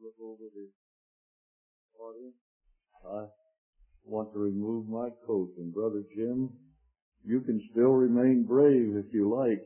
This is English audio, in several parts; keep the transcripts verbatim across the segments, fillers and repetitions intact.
look over the audience. I want to remove my coat, and Brother Jim, you can still remain brave if you like.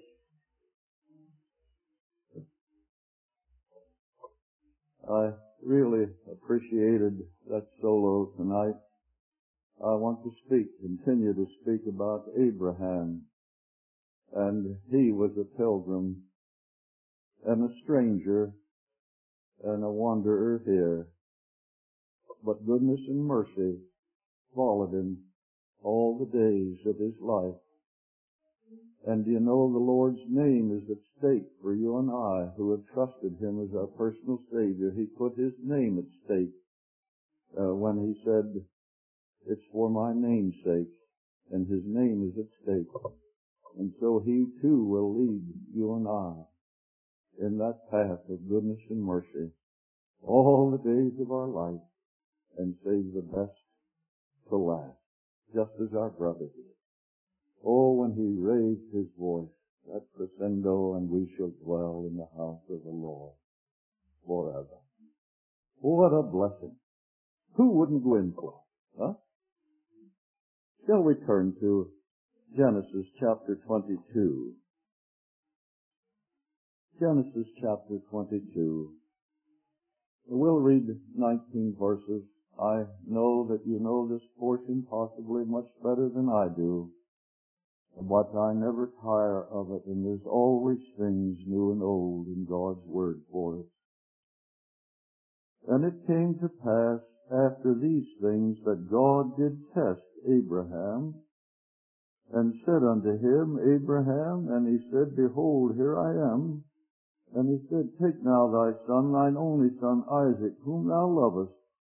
I really appreciated that solo tonight. I want to speak, continue to speak about Abraham. And he was a pilgrim and a stranger and a wanderer here. But goodness and mercy followed him all the days of his life. And you know the Lord's name is at stake for you and I who have trusted Him as our personal Savior. He put His name at stake uh, when He said, it's for my name's sake, and His name is at stake. And so He too will lead you and I in that path of goodness and mercy all the days of our life, and save the best to last, just as our brother did. Oh, when he raised his voice, that crescendo, and we shall dwell in the house of the Lord forever. What a blessing. Who wouldn't go in for it? Huh? Shall we turn to Genesis chapter twenty-two? Genesis chapter twenty-two. We'll read nineteen verses. I know that you know this portion possibly much better than I do, but I never tire of it, and there's always things new and old in God's Word for us. And it came to pass after these things that God did test Abraham, and said unto him, Abraham, and he said, Behold, here I am. And he said, Take now thy son, thine only son Isaac, whom thou lovest,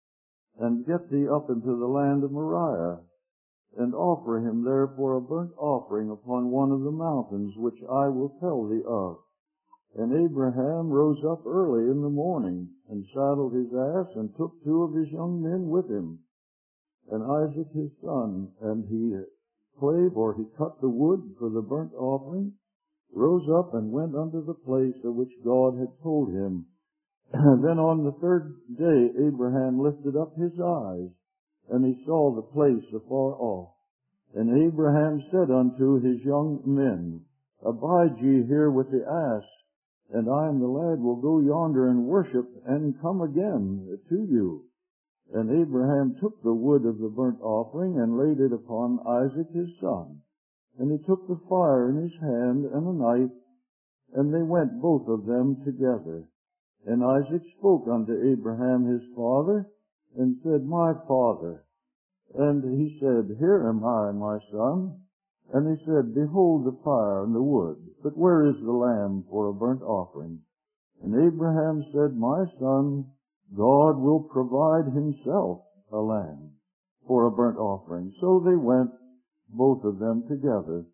and get thee up into the land of Moriah, and offer him there for a burnt offering upon one of the mountains which I will tell thee of. And Abraham rose up early in the morning, and saddled his ass, and took two of his young men with him, and Isaac his son, and he clave, or he cut the wood for the burnt offering, rose up and went unto the place of which God had told him. Then on the third day Abraham lifted up his eyes, and he saw the place afar off. And Abraham said unto his young men, Abide ye here with the ass, and I and the lad will go yonder and worship, and come again to you. And Abraham took the wood of the burnt offering, and laid it upon Isaac his son. And he took the fire in his hand, and a knife, and they went both of them together. And Isaac spoke unto Abraham his father, and said, My father. And he said, Here am I, my son. And he said, Behold the fire and the wood, but where is the lamb for a burnt offering? And Abraham said, My son, God will provide himself a lamb for a burnt offering. So they went, both of them together.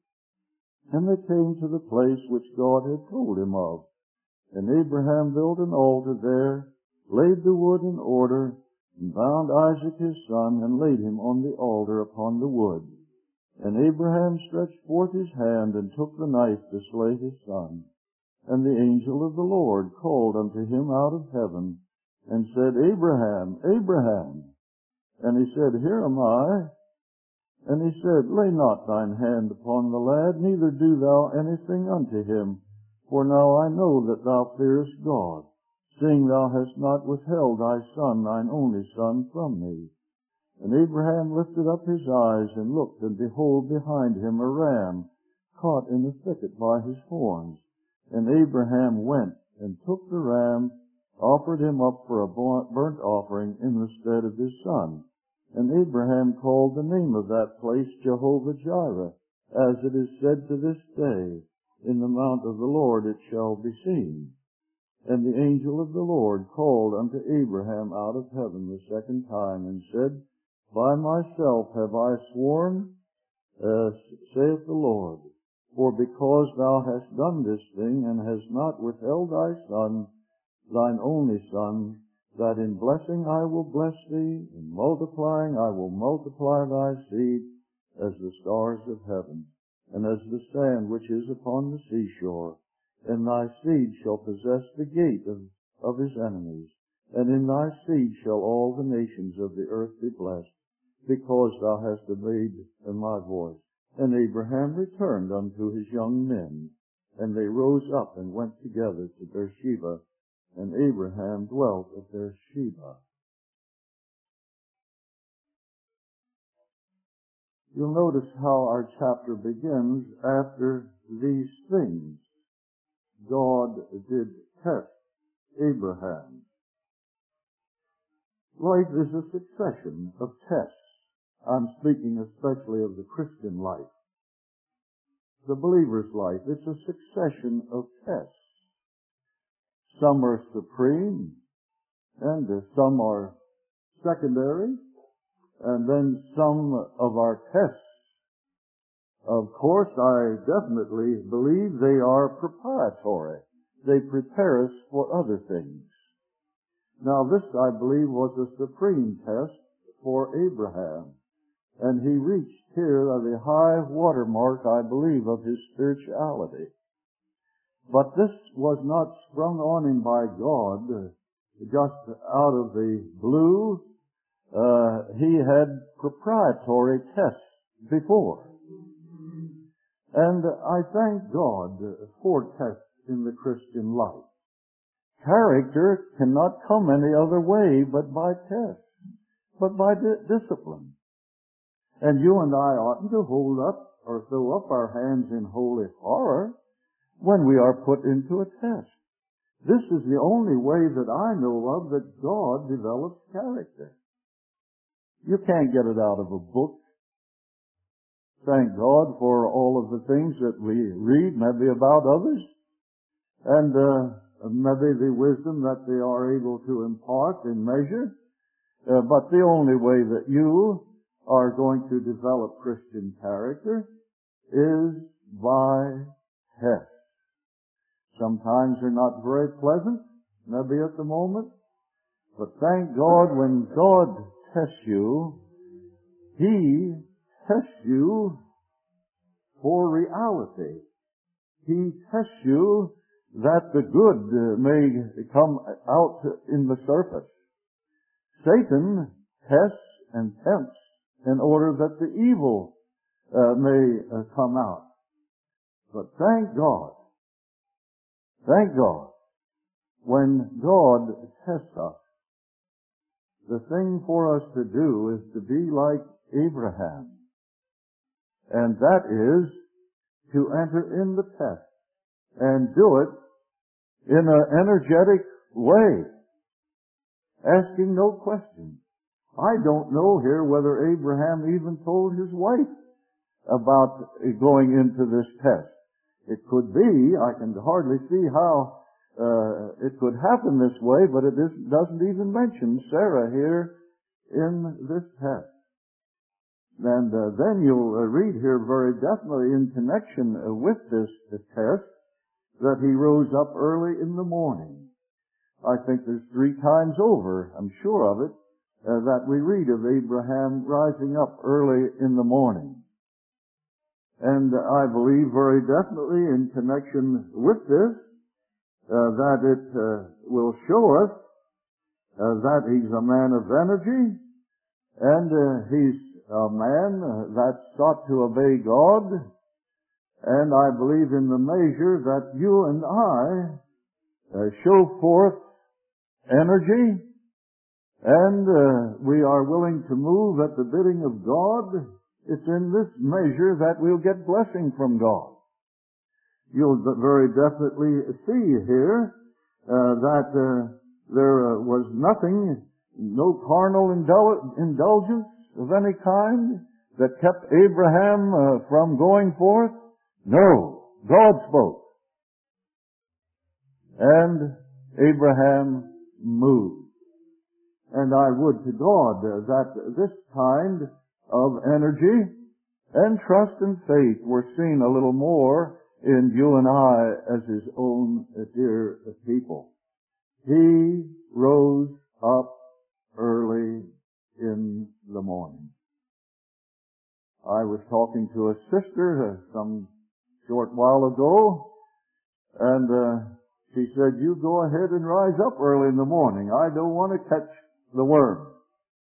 And they came to the place which God had told him of. And Abraham built an altar there, laid the wood in order, and bound Isaac his son, and laid him on the altar upon the wood. And Abraham stretched forth his hand, and took the knife to slay his son. And the angel of the Lord called unto him out of heaven, and said, Abraham, Abraham. And he said, Here am I. And he said, Lay not thine hand upon the lad, neither do thou anything unto him. For now I know that thou fearest God, seeing thou hast not withheld thy son, thine only son, from me. And Abraham lifted up his eyes, and looked, and behold, behind him a ram, caught in the thicket by his horns. And Abraham went, and took the ram, offered him up for a burnt offering in the stead of his son. And Abraham called the name of that place Jehovah-Jireh, as it is said to this day, In the mount of the Lord it shall be seen. And the angel of the Lord called unto Abraham out of heaven the second time, and said, By myself have I sworn, uh, saith the Lord, for because thou hast done this thing, and hast not withheld thy son, thine only son, that in blessing I will bless thee, in multiplying I will multiply thy seed as the stars of heaven, and as the sand which is upon the seashore. And thy seed shall possess the gate of, of his enemies. and in thy seed shall all the nations of the earth be blessed, because thou hast obeyed my voice. And Abraham returned unto his young men, and they rose up and went together to Beersheba, and Abraham dwelt at Beersheba. You'll notice how our chapter begins after these things. God did test Abraham. Life is a succession of tests. I'm speaking especially of the Christian life. The believer's life, it's a succession of tests. Some are supreme, and some are secondary, and then some of our tests, of course, I definitely believe they are proprietary. They prepare us for other things. Now this, I believe, was a supreme test for Abraham. And he reached here the high water mark, I believe, of his spirituality. But this was not sprung on him by God just out of the blue. Uh, he had proprietary tests before. And I thank God for tests in the Christian life. Character cannot come any other way but by tests, but by di- discipline. And you and I oughtn't to hold up or throw up our hands in holy horror when we are put into a test. This is the only way that I know of that God develops character. You can't get it out of a book. Thank God for all of the things that we read, maybe about others, and uh, maybe the wisdom that they are able to impart in measure. Uh, but the only way that you are going to develop Christian character is by tests. Sometimes they're not very pleasant, maybe at the moment, but thank God when God tests you, He tests you for reality. He tests you that the good may come out in the surface. Satan tests and tempts in order that the evil uh, may uh, come out. But thank God, thank God, when God tests us, the thing for us to do is to be like Abraham. And that is to enter in the test and do it in an energetic way, asking no questions. I don't know here whether Abraham even told his wife about going into this test. It could be. I can hardly see how uh, it could happen this way, but it is, doesn't even mention Sarah here in this test. And uh, then you'll uh, read here very definitely in connection uh, with this uh, test that he rose up early in the morning. I think there's three times over, I'm sure of it, uh, that we read of Abraham rising up early in the morning. And uh, I believe very definitely in connection with this uh, that it uh, will show us uh, that he's a man of energy, and uh, he's a man that sought to obey God, and I believe in the measure that you and I uh, show forth energy, and uh, we are willing to move at the bidding of God, it's in this measure that we'll get blessing from God. You'll very definitely see here uh, that uh, there uh, was nothing, no carnal indul- indulgence of any kind that kept Abraham uh, from going forth. No, God spoke. And Abraham moved. And I would to God uh, that this kind of energy and trust and faith were seen a little more in you and I as His own dear people. He rose up early in the morning. I was talking to a sister uh, some short while ago, and uh, She said, you go ahead and rise up early in the morning. I don't want to catch the worm.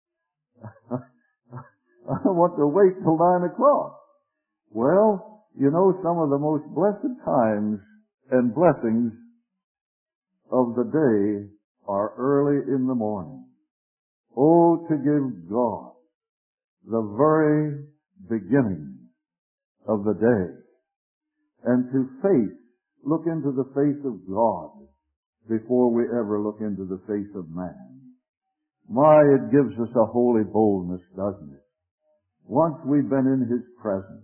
I want to wait till nine o'clock. Well, you know, some of the most blessed times and blessings of the day are early in the morning. Oh, to give God the very beginning of the day, and to face, look into the face of God before we ever look into the face of man. My, it gives us a holy boldness, doesn't it? Once we've been in His presence,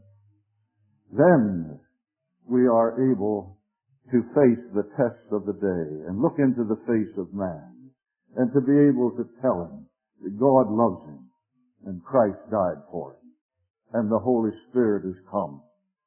then we are able to face the tests of the day and look into the face of man, and to be able to tell him that God loves him and Christ died for him and the Holy Spirit has come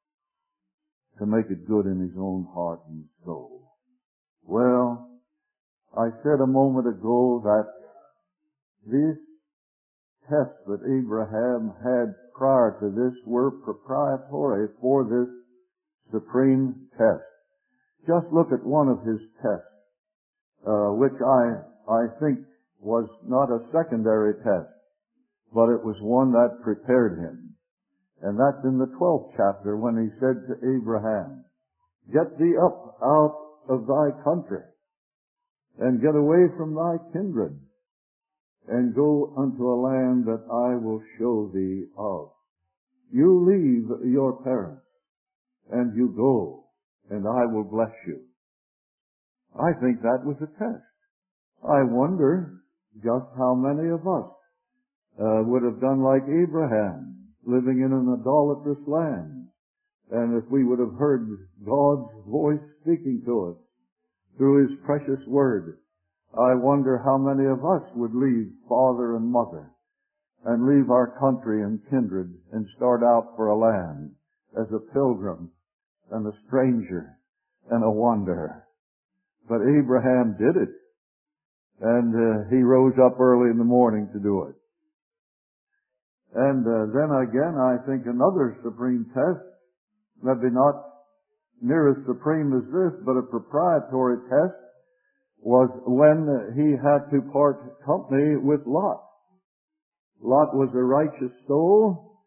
to make it good in his own heart and soul. Well, I said a moment ago that these tests that Abraham had prior to this were preparatory for this supreme test. Just look at one of his tests, uh, which I, I think was not a secondary test, but it was one that prepared him. And that's in the twelfth chapter when he said to Abraham, get thee up out of thy country and get away from thy kindred and go unto a land that I will show thee of. You leave your parents and you go, and I will bless you. I think that was a test. I wonder just how many of us uh, would have done like Abraham, living in an idolatrous land, and if we would have heard God's voice speaking to us through His precious Word. I wonder how many of us would leave father and mother and leave our country and kindred and start out for a land as a pilgrim and a stranger and a wanderer. But Abraham did it, and uh, he rose up early in the morning to do it. And uh, then again, I think another supreme test, maybe not near as supreme as this, but a proprietary test, was when he had to part company with Lot. Lot was a righteous soul,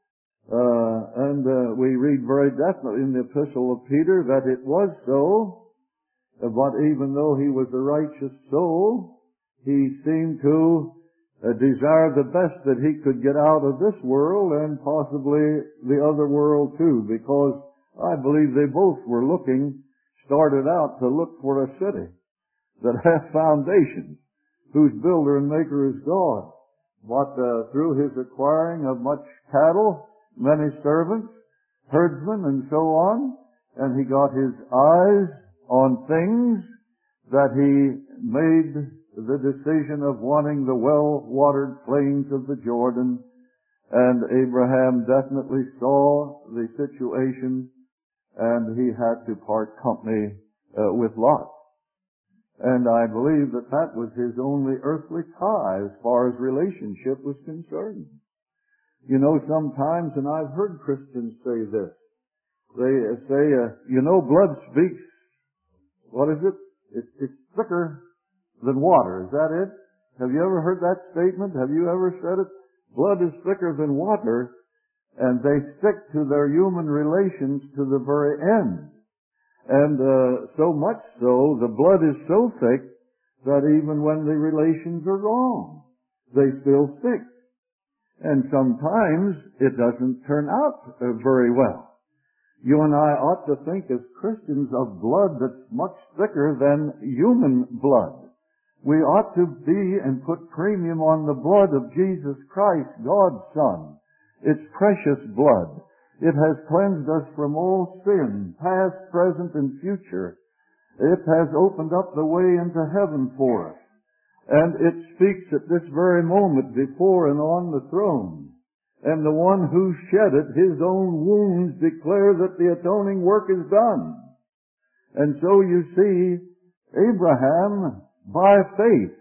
uh, and uh, we read very definitely in the epistle of Peter that it was so, but even though he was a righteous soul, he seemed to uh, desire the best that he could get out of this world and possibly the other world too, because I believe they both were looking, started out to look for a city that has foundations, whose builder and maker is God. But uh, through his acquiring of much cattle, many servants, herdsmen, and so on, and he got his eyes on things that he made the decision of wanting the well-watered plains of the Jordan, and Abraham definitely saw the situation, and he had to part company uh, with Lot. And I believe that that was his only earthly tie as far as relationship was concerned. You know, sometimes, and I've heard Christians say this, they say, uh, you know, blood speaks, what is it? it? It's thicker than water. Is that it? Have you ever heard that statement? Have you ever said it? Blood is thicker than water, and they stick to their human relations to the very end. And uh, so much so, the blood is so thick that even when the relations are wrong, they still stick. And sometimes it doesn't turn out uh, very well. You and I ought to think as Christians of blood that's much thicker than human blood. We ought to be and put premium on the blood of Jesus Christ, God's Son. It's precious blood. It has cleansed us from all sin, past, present, and future. It has opened up the way into heaven for us. And it speaks at this very moment before and on the throne. And the one who shed it, his own wounds declare that the atoning work is done. And so you see, Abraham, by faith,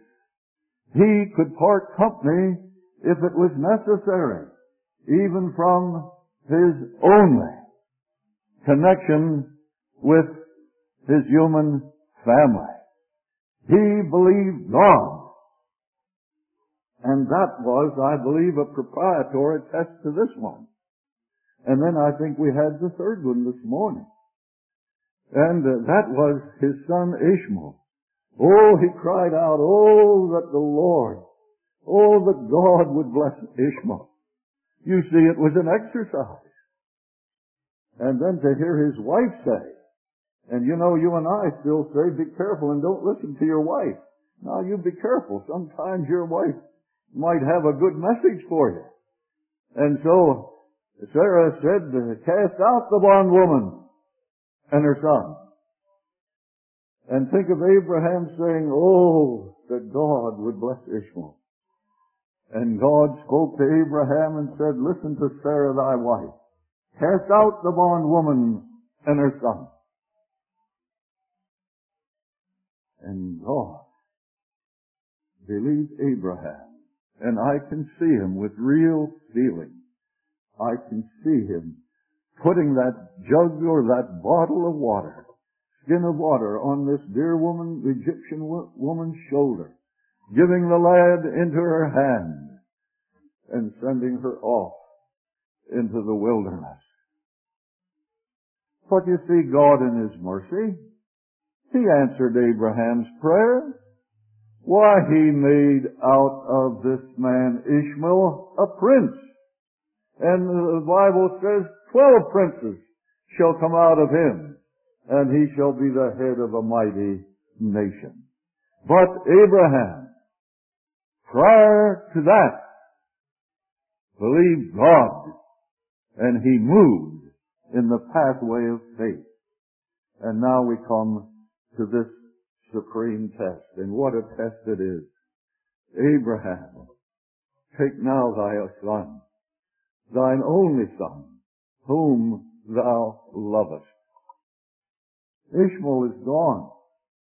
he could part company if it was necessary, even from his only connection with his human family. He believed God. And that was, I believe, a proprietary test to this one. And then I think we had the third one this morning. And uh, that was his son Ishmael. Oh, he cried out, oh, that the Lord, oh, that God would bless Ishmael. You see, it was an exercise. And then to hear his wife say, and you know, you and I still say, be careful and don't listen to your wife. Now, you be careful. Sometimes your wife might have a good message for you. And so, Sarah said, cast out the bondwoman and her son. And think of Abraham saying, oh, that God would bless Ishmael. And God spoke to Abraham and said, listen to Sarah thy wife. Cast out the bondwoman and her son. And God believed Abraham. And I can see him with real feeling. I can see him putting that jug or that bottle of water, skin of water, on this dear woman, Egyptian woman's shoulder, giving the lad into her hand, and sending her off into the wilderness. But you see, God in His mercy, He answered Abraham's prayer. Why, He made out of this man Ishmael a prince. And the Bible says, twelve princes shall come out of him, and he shall be the head of a mighty nation. But Abraham, prior to that, believed God, and he moved in the pathway of faith. And now we come to this supreme test, and what a test it is. Abraham, take now thy son, thine only son, whom thou lovest. Ishmael is gone.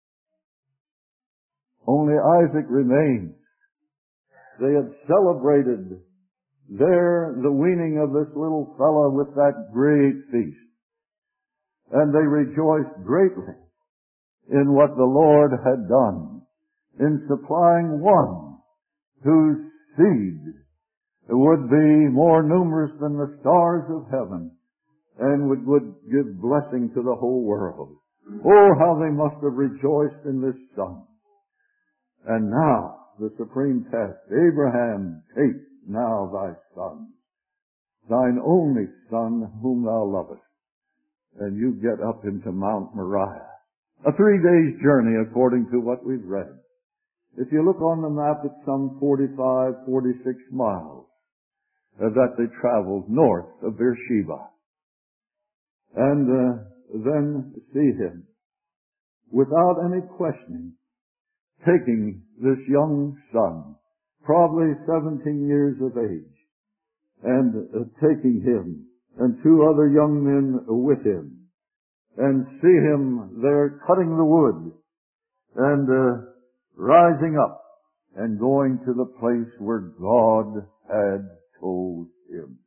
Only Isaac remains. They had celebrated there the weaning of this little fellow with that great feast. And they rejoiced greatly in what the Lord had done in supplying one whose seed would be more numerous than the stars of heaven and would, would give blessing to the whole world. Oh, how they must have rejoiced in this son. And now, the supreme test. Abraham, take now thy son, thine only son whom thou lovest. And you get up into Mount Moriah. A three days journey according to what we've read. If you look on the map, it's some forty-five, forty-six miles uh, that they traveled north of Beersheba. And uh, then see him, without any questioning, taking this young son, probably seventeen years of age, and uh, taking him and two other young men with him, and see him there cutting the wood and uh, rising up and going to the place where God had told him.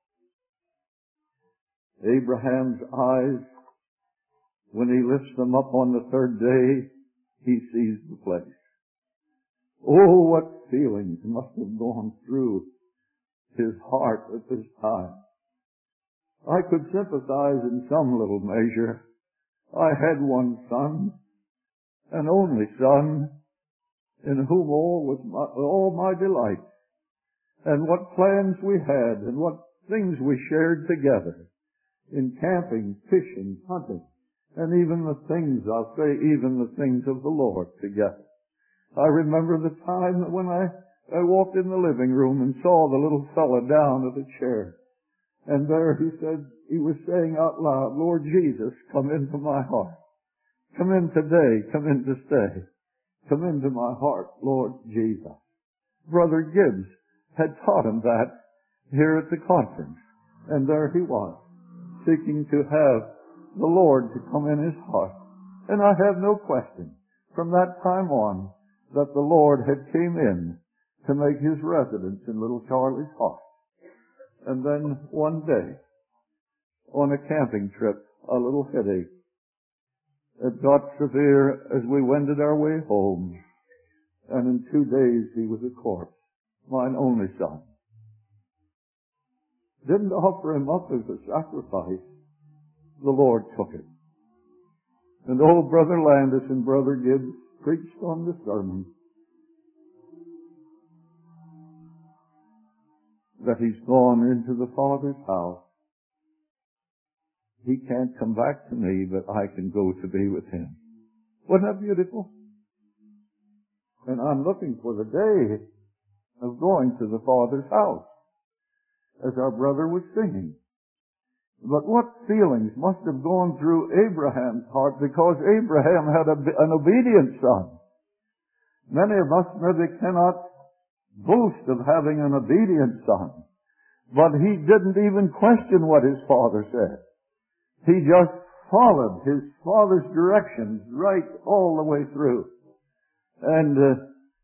Abraham's eyes, when he lifts them up on the third day, he sees the place. Oh, what feelings must have gone through his heart at this time. I could sympathize in some little measure. I had one son, an only son, in whom all was my, all my delight, and what plans we had, and what things we shared together in camping, fishing, hunting, and even the things, I'll say, even the things of the Lord together. I remember the time when I, I walked in the living room and saw the little fella down at a chair. And there he said, he was saying out loud, Lord Jesus, come into my heart. Come in today, come in to stay. Come into my heart, Lord Jesus. Brother Gibbs had taught him that here at the conference. And there he was, seeking to have the Lord to come in his heart. And I have no question from that time on that the Lord had came in to make his residence in little Charlie's heart. And then one day, on a camping trip, a little headache. It got severe as we wended our way home, and in two days he was a corpse, mine only son. Didn't offer him up as a sacrifice. The Lord took it. And old Brother Landis and Brother Gibbs preached on the sermon that he's gone into the Father's house. He can't come back to me, but I can go to be with him. Wasn't that beautiful? And I'm looking for the day of going to the Father's house, as our brother was singing. But what feelings must have gone through Abraham's heart, because Abraham had a, an obedient son. Many of us maybe cannot boast of having an obedient son, but he didn't even question what his father said. He just followed his father's directions right all the way through. And uh,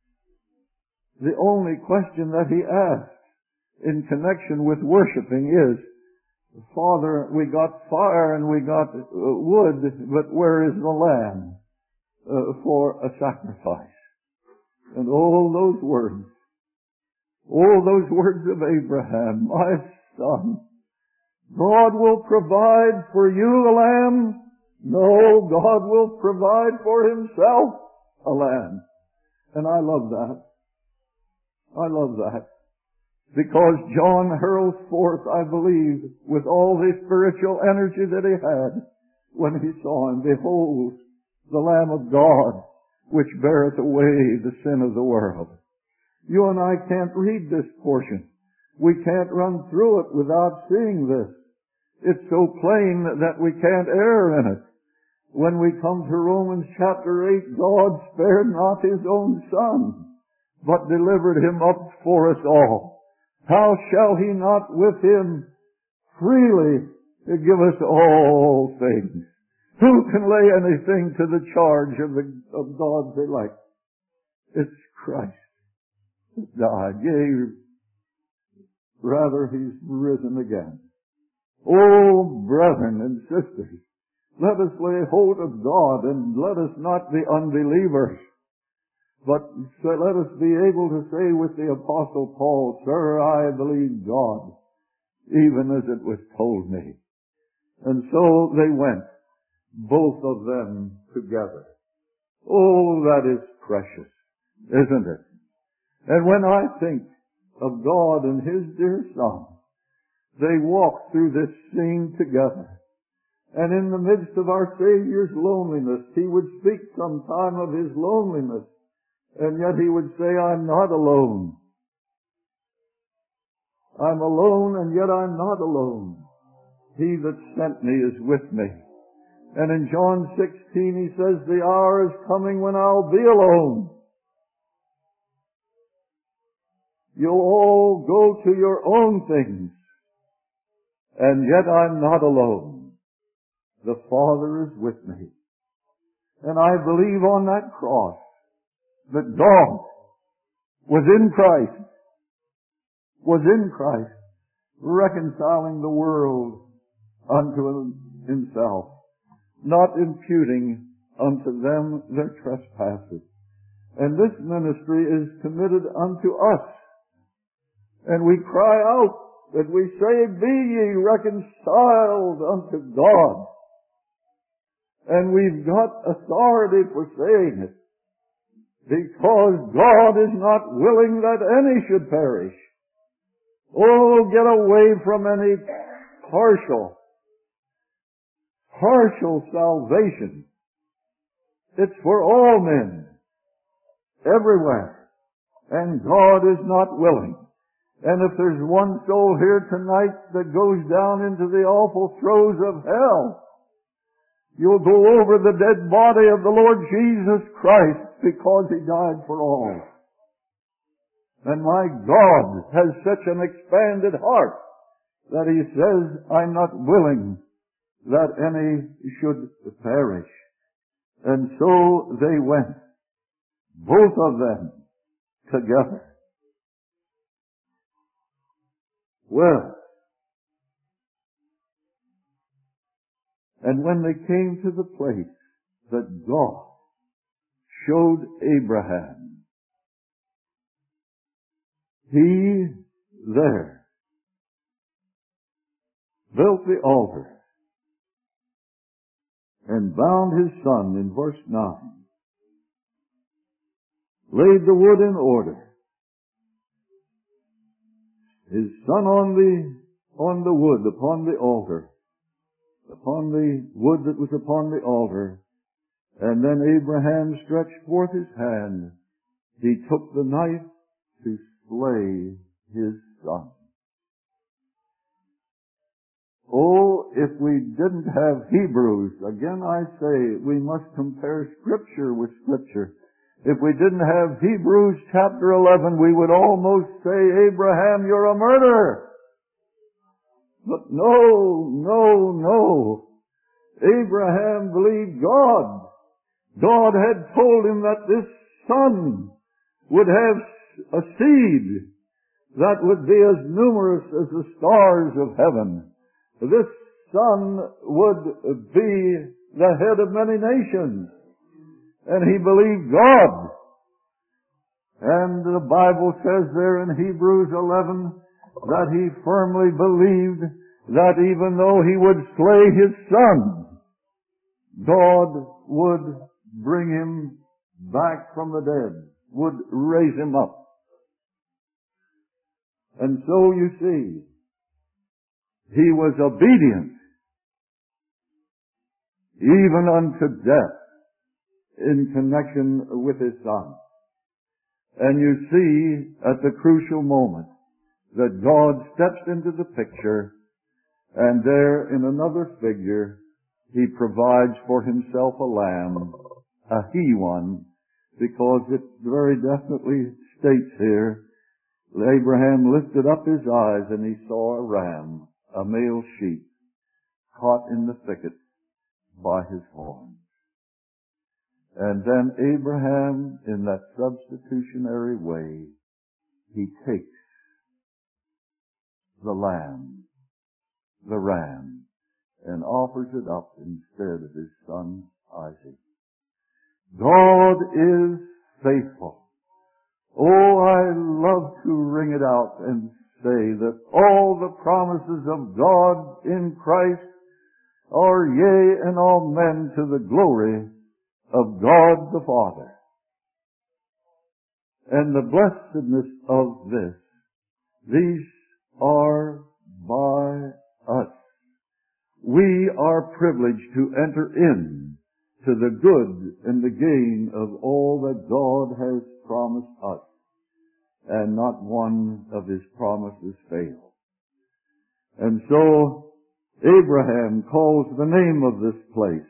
the only question that he asked in connection with worshiping is, Father, we got fire and we got uh, wood, but where is the lamb uh, for a sacrifice? And all those words, all those words of Abraham, my son, God will provide for you a lamb. No, God will provide for himself a lamb. And I love that. I love that. Because John hurls forth, I believe, with all the spiritual energy that he had when he saw him, behold, the Lamb of God, which beareth away the sin of the world. You and I can't read this portion. We can't run through it without seeing this. It's so plain that we can't err in it. When we come to Romans chapter eight, God spared not his own son, but delivered him up for us all. How shall he not with him freely give us all things? Who can lay anything to the charge of, the, of God's elect? It's Christ that died. Yea, rather he's risen again. Oh, brethren and sisters, let us lay hold of God, and let us not be unbelievers, but let us be able to say with the Apostle Paul, Sir, I believe God, even as it was told me. And so they went, both of them together. Oh, that is precious, isn't it? And when I think of God and his dear Son, they walked through this scene together. And in the midst of our Savior's loneliness, he would speak sometime of his loneliness, and yet he would say, I'm not alone. I'm alone, and yet I'm not alone. He that sent me is with me. And in John sixteen he says, the hour is coming when I'll be alone. You'll all go to your own things, and yet I'm not alone. The Father is with me. And I believe on that cross that God was in Christ, was in Christ, reconciling the world unto himself, not imputing unto them their trespasses. And this ministry is committed unto us. And we cry out that we say, be ye reconciled unto God. And we've got authority for saying it, because God is not willing that any should perish. Oh, get away from any partial, partial salvation. It's for all men, everywhere. And God is not willing. And if there's one soul here tonight that goes down into the awful throes of hell, you'll go over the dead body of the Lord Jesus Christ, because he died for all. And my God has such an expanded heart that he says, I'm not willing that any should perish. And so they went, both of them together. Well, and when they came to the place that God showed Abraham. He there built the altar and bound his son in verse nine, laid the wood in order, his son on the, on the wood, upon the altar, upon the wood that was upon the altar, and then Abraham stretched forth his hand. He took the knife to slay his son. Oh, if we didn't have Hebrews, again I say, we must compare Scripture with Scripture. If we didn't have Hebrews chapter eleven, we would almost say, Abraham, you're a murderer. But no, no, no. Abraham believed God. God had told him that this son would have a seed that would be as numerous as the stars of heaven. This son would be the head of many nations. And he believed God. And the Bible says there in Hebrews eleven that he firmly believed that even though he would slay his son, God would bring him back from the dead, would raise him up. And so you see, he was obedient even unto death in connection with his son. And you see at the crucial moment that God steps into the picture, and there in another figure he provides for himself a lamb, a he one, because it very definitely states here, Abraham lifted up his eyes and he saw a ram, a male sheep, caught in the thicket by his horns. And then Abraham, in that substitutionary way, he takes the lamb, the ram, and offers it up instead of his son Isaac. God is faithful. Oh, I love to ring it out and say that all the promises of God in Christ are yea and amen to the glory of God the Father. And the blessedness of this, these are by us. We are privileged to enter in to the good and the gain of all that God has promised us, and not one of his promises fail. And so Abraham calls the name of this place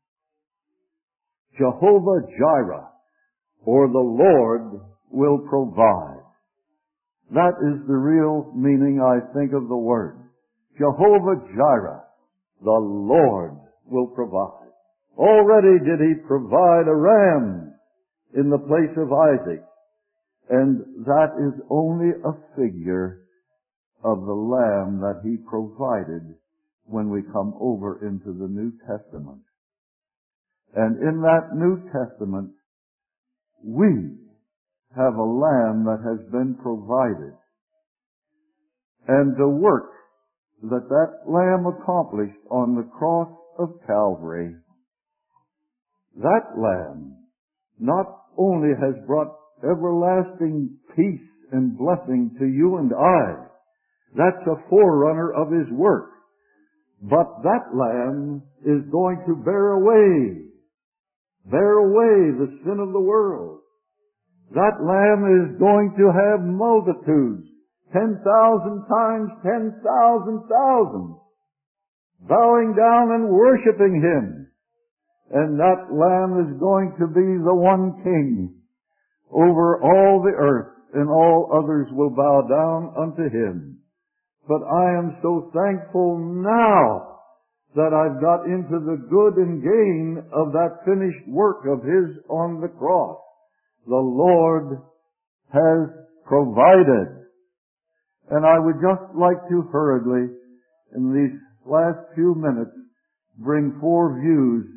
Jehovah Jireh, or the Lord will provide. That is the real meaning, I think, of the word. Jehovah Jireh, the Lord will provide. Already did he provide a ram in the place of Isaac, and that is only a figure of the lamb that he provided when we come over into the New Testament. And in that New Testament, we have a lamb that has been provided. And the work that that lamb accomplished on the cross of Calvary, that lamb not only has brought everlasting peace and blessing to you and I, that's a forerunner of his work, but that lamb is going to bear away Bear away the sin of the world. That lamb is going to have multitudes, ten thousand times ten thousand thousand, bowing down and worshiping him. And that lamb is going to be the one king over all the earth, and all others will bow down unto him. But I am so thankful now that I've got into the good and gain of that finished work of his on the cross. The Lord has provided. And I would just like to hurriedly, in these last few minutes, bring four views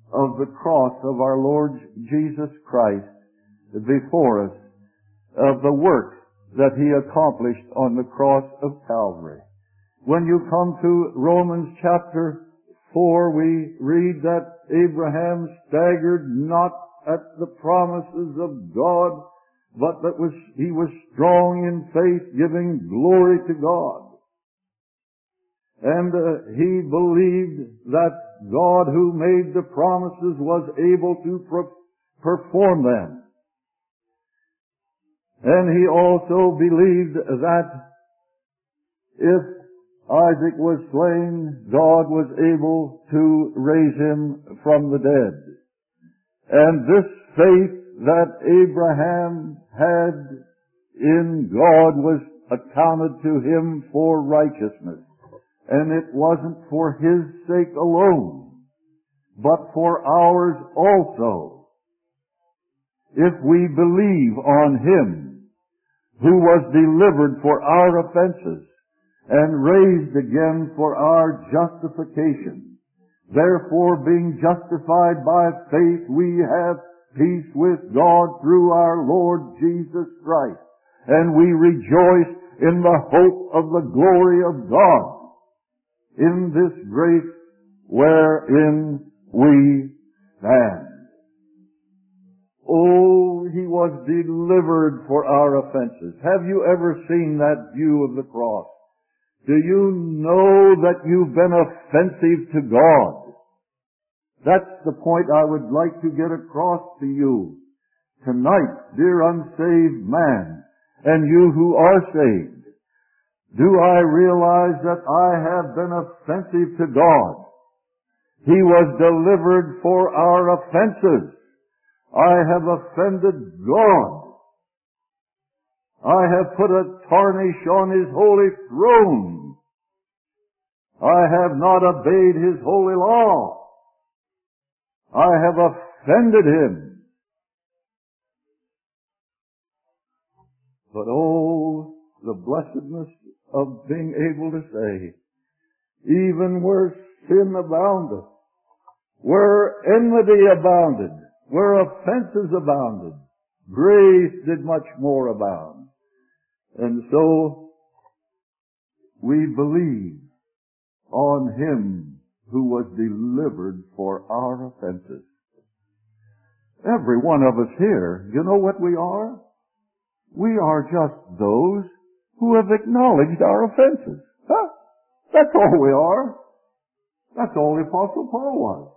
of the cross of our Lord Jesus Christ before us, of the work that He accomplished on the cross of Calvary. When you come to Romans chapter four, we read that Abraham staggered not at the promises of God, but that was, he was strong in faith, giving glory to God. And uh, he believed that God who made the promises was able to pro- perform them. And he also believed that if Isaac was slain, God was able to raise him from the dead. And this faith that Abraham had in God was accounted to him for righteousness. And it wasn't for his sake alone, but for ours also. If we believe on Him who was delivered for our offenses and raised again for our justification, therefore being justified by faith, we have peace with God through our Lord Jesus Christ, and we rejoice in the hope of the glory of God. In this grace wherein we stand. Oh, He was delivered for our offenses. Have you ever seen that view of the cross? Do you know that you've been offensive to God? That's the point I would like to get across to you tonight, dear unsaved man, and you who are saved. Do I realize that I have been offensive to God? He was delivered for our offenses. I have offended God. I have put a tarnish on His holy throne. I have not obeyed His holy law. I have offended Him. But oh, the blessedness of being able to say, even where sin abounded, where enmity abounded, where offenses abounded, grace did much more abound. And so we believe on Him who was delivered for our offenses. Every one of us here, you know what we are? We are just those who have acknowledged our offenses. Huh? That's all we are. That's all the Apostle Paul was.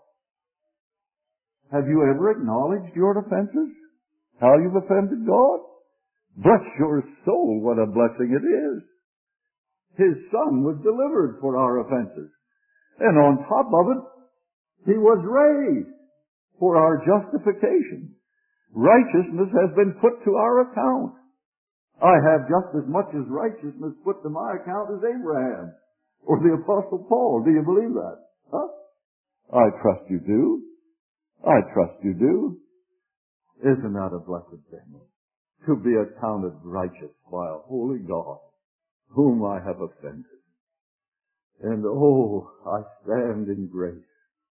Have you ever acknowledged your offenses? How you've offended God? Bless your soul, what a blessing it is. His Son was delivered for our offenses. And on top of it, He was raised for our justification. Righteousness has been put to our account. I have just as much as righteousness put to my account as Abraham or the Apostle Paul. Do you believe that? Huh? I trust you do. I trust you do. Isn't that a blessed thing? To be accounted righteous by a holy God whom I have offended. And oh, I stand in grace,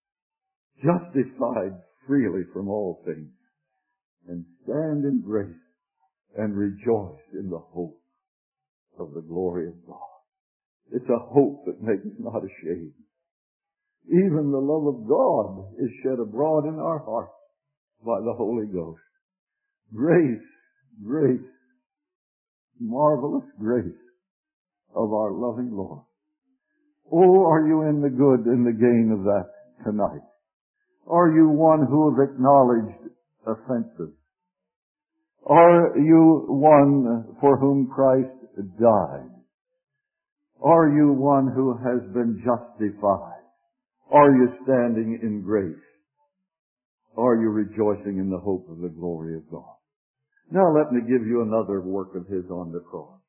justified freely from all things, and stand in grace and rejoice in the hope of the glory of God. It's a hope that makes not ashamed. Even the love of God is shed abroad in our hearts by the Holy Ghost. Grace, grace, marvelous grace of our loving Lord. Oh, are you in the good and the gain of that tonight? Are you one who have acknowledged offenses? Are you one for whom Christ died? Are you one who has been justified? Are you standing in grace? Are you rejoicing in the hope of the glory of God? Now let me give you another work of His on the cross.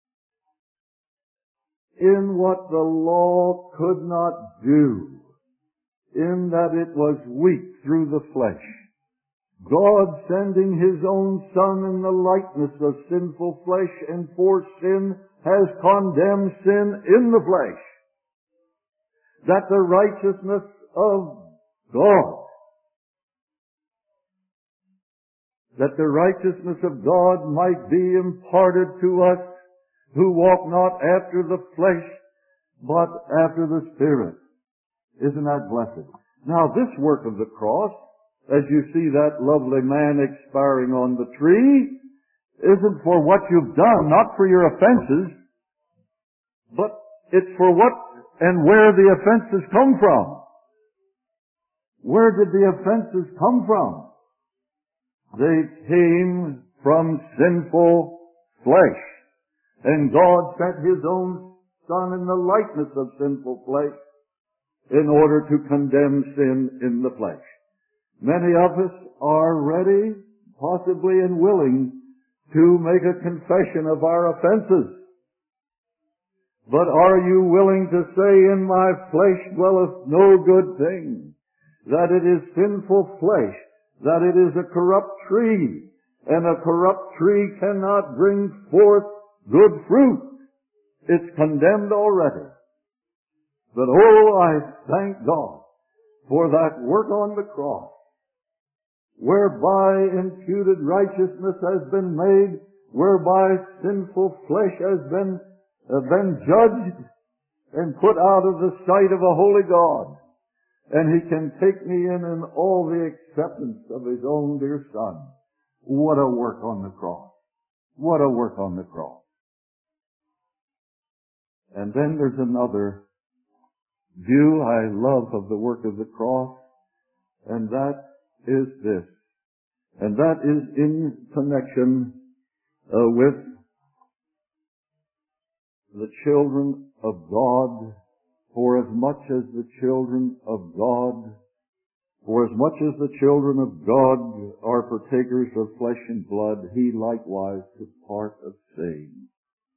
In what the law could not do, in that it was weak through the flesh, God sending His own Son in the likeness of sinful flesh, and for sin has condemned sin in the flesh, that the righteousness of God that the righteousness of God might be imparted to us who walk not after the flesh, but after the Spirit. Isn't that blessed? Now this work of the cross, as you see that lovely man expiring on the tree, isn't for what you've done, not for your offenses, but it's for what and where the offenses come from. Where did the offenses come from? They came from sinful flesh. And God sent His own Son in the likeness of sinful flesh in order to condemn sin in the flesh. Many of us are ready, possibly and willing, to make a confession of our offenses. But are you willing to say, in my flesh dwelleth no good thing, that it is sinful flesh, that it is a corrupt tree, and a corrupt tree cannot bring forth good fruit? It's condemned already. But oh, I thank God for that work on the cross, whereby imputed righteousness has been made, whereby sinful flesh has been, uh, been judged and put out of the sight of a holy God. And He can take me in in all the acceptance of His own dear Son. What a work on the cross. What a work on the cross. And then there's another view I love of the work of the cross, and that is this. And that is in connection uh, with the children of God. For as much as the children of God, for as much as the children of God are partakers of flesh and blood, He likewise took part of sin,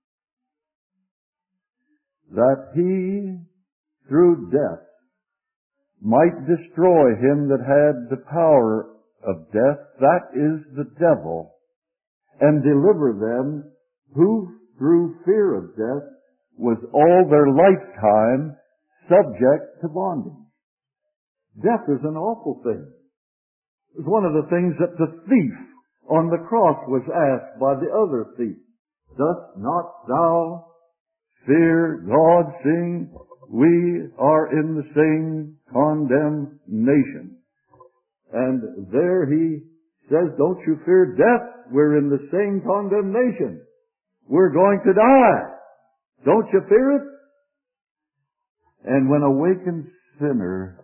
that He, through death, might destroy him that had the power of death, that is the devil, and deliver them who, through fear of death, was all their lifetime subject to bondage. Death is an awful thing. It's one of the things that the thief on the cross was asked by the other thief. Dost not thou fear God, seeing we are in the same condemnation? And there he says, don't you fear death? We're in the same condemnation. We're going to die. Don't you fear it? And when a awakened sinner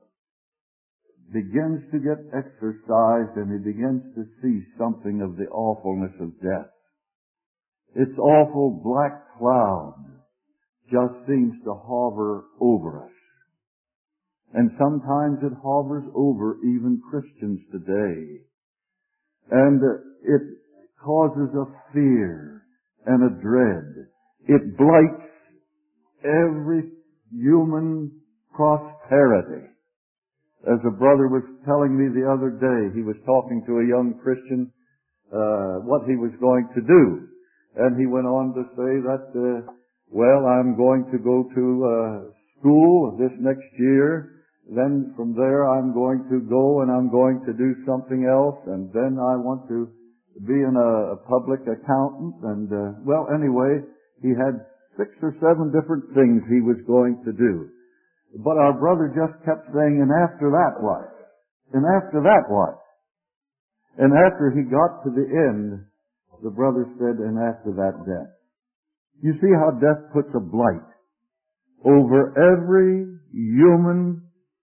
begins to get exercised and he begins to see something of the awfulness of death, its awful black cloud just seems to hover over us. And sometimes it hovers over even Christians today. And it causes a fear and a dread. It blights every human prosperity. As a brother was telling me the other day, he was talking to a young Christian uh, what he was going to do. And he went on to say that, uh, well, I'm going to go to uh, school this next year. Then from there I'm going to go and I'm going to do something else. And then I want to be in a, a public accountant. And, uh, well, anyway, he had six or seven different things he was going to do. But our brother just kept saying, and after that what? And after that what? And after he got to the end, the brother said, and after that, death. You see how death puts a blight over every human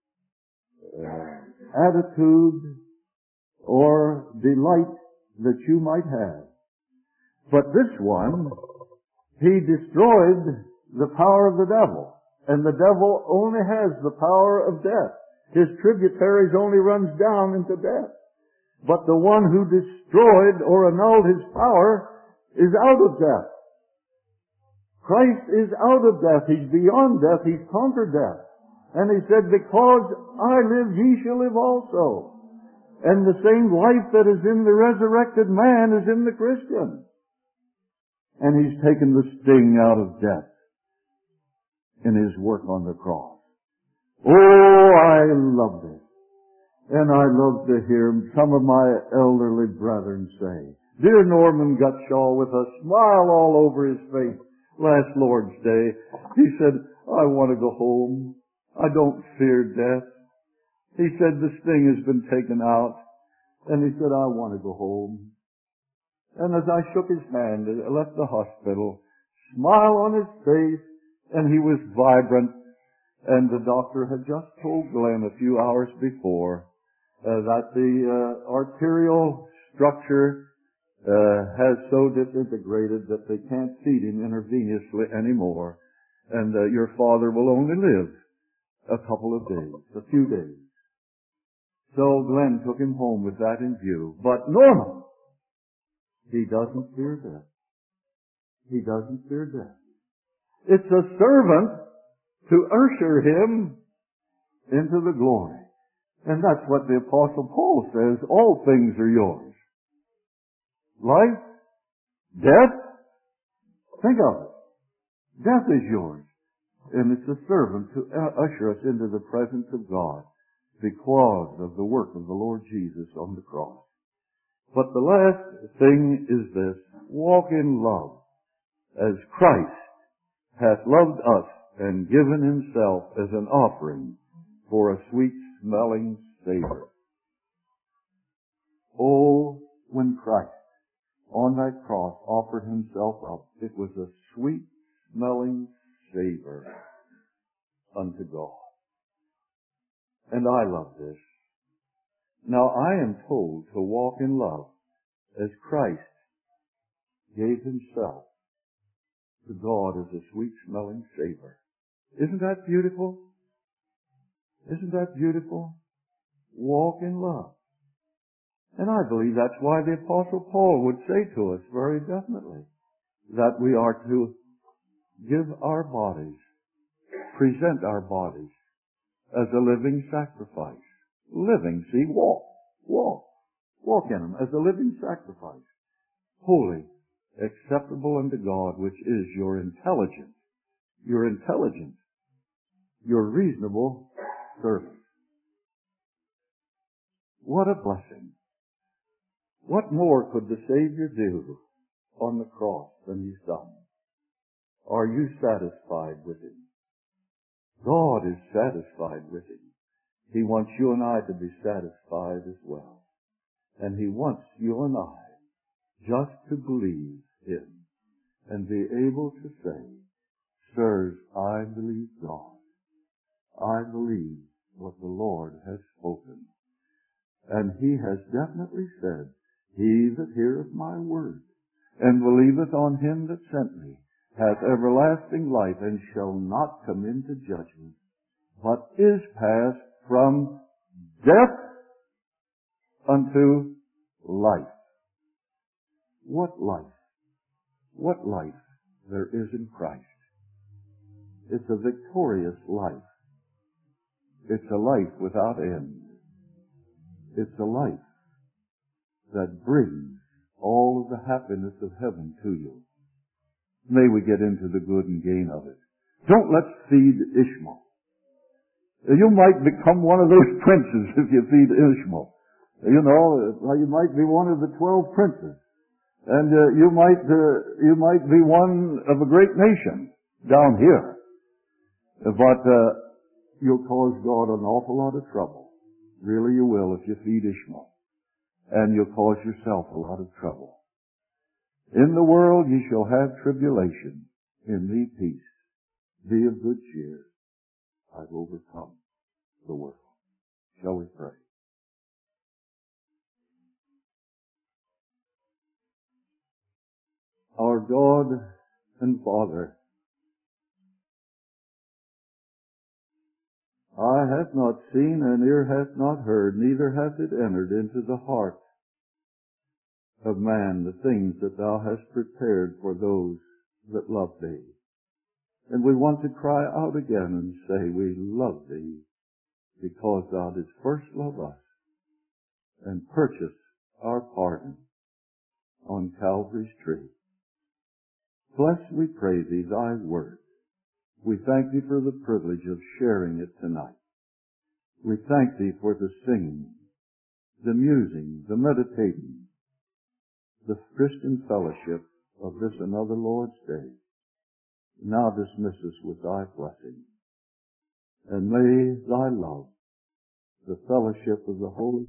uh, attitude or delight that you might have. But this one, he destroyed the power of the devil. And the devil only has the power of death. His tributaries only runs down into death. But the one who destroyed or annulled his power is out of death. Christ is out of death. He's beyond death. He's conquered death. And he said, because I live, ye shall live also. And the same life that is in the resurrected man is in the Christian. And he's taken the sting out of death in his work on the cross. Oh, I love this. And I love to hear some of my elderly brethren say, dear Norman Gutshaw, with a smile all over his face last Lord's Day, he said, I want to go home. I don't fear death. He said, the sting has been taken out. And he said, I want to go home. And as I shook his hand, I left the hospital, smile on his face, and he was vibrant. And the doctor had just told Glenn a few hours before uh, that the uh, arterial structure uh, has so disintegrated that they can't feed him intravenously anymore. And uh, your father will only live a couple of days, a few days. So Glenn took him home with that in view. But Norman, he doesn't fear death. He doesn't fear death. It's a servant to usher him into the glory. And that's what the Apostle Paul says, all things are yours. Life, death, think of it. Death is yours. And it's a servant to usher us into the presence of God because of the work of the Lord Jesus on the cross. But the last thing is this, walk in love as Christ hath loved us and given himself as an offering for a sweet-smelling savor. Oh, when Christ on that cross offered himself up, it was a sweet-smelling savor unto God. And I love this. Now I am told to walk in love as Christ gave himself to God as a sweet-smelling savor. Isn't that beautiful? Isn't that beautiful? Walk in love. And I believe that's why the Apostle Paul would say to us very definitely that we are to give our bodies, present our bodies as a living sacrifice. Living, see, walk, walk, walk in them as a living sacrifice. Holy, acceptable unto God, which is your intelligent, your intelligent, your reasonable service. What a blessing. What more could the Savior do on the cross than he's done? Are you satisfied with him? God is satisfied with him. He wants you and I to be satisfied as well. And he wants you and I just to believe him and be able to say, sirs, I believe God. I believe what the Lord has spoken. And he has definitely said, he that heareth my word and believeth on him that sent me hath everlasting life and shall not come into judgment, but is passed from death unto life. What life? What life there is in Christ? It's a victorious life. It's a life without end. It's a life that brings all of the happiness of heaven to you. May we get into the good and gain of it. Don't let's feed Ishmael. You might become one of those princes if you feed Ishmael. You know, you might be one of the twelve princes. And uh, you might uh, you might be one of a great nation down here. But uh, you'll cause God an awful lot of trouble. Really you will if you feed Ishmael. And you'll cause yourself a lot of trouble. In the world ye shall have tribulation. In me peace. Be of good cheer. I've overcome the world. Shall we pray? Our God and Father, eye hath not seen and ear hath not heard, neither hath it entered into the heart of man the things that thou hast prepared for those that love thee. And we want to cry out again and say, we love thee because thou didst first love us and purchase our pardon on Calvary's tree. Bless, we pray thee, thy word. We thank thee for the privilege of sharing it tonight. We thank Thee for the singing, the musing, the meditating, the Christian fellowship of this another Lord's Day. Now dismiss us with Thy blessing. And may Thy love, the fellowship of the Holy